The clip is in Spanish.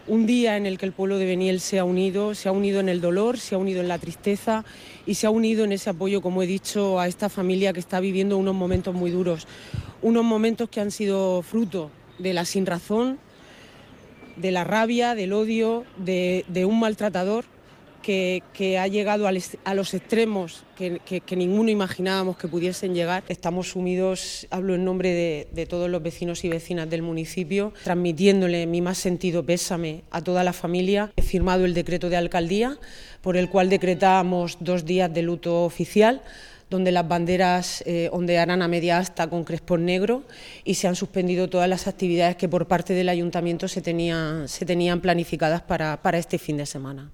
un día en el que el pueblo de Beniel se ha unido en el dolor, se ha unido en la tristeza y se ha unido en ese apoyo, como he dicho, a esta familia que está viviendo unos momentos muy duros, unos momentos que han sido fruto de la sinrazón, de la rabia, del odio, de un maltratador que ha llegado a los extremos que ninguno imaginábamos que pudiesen llegar. Estamos sumidos, hablo en nombre de todos los vecinos y vecinas del municipio, transmitiéndole mi más sentido pésame a toda la familia. He firmado el decreto de alcaldía por el cual decretamos 2 días de luto oficial, donde las banderas ondearán a media asta con crespón negro y se han suspendido todas las actividades que por parte del ayuntamiento se tenían planificadas para este fin de semana.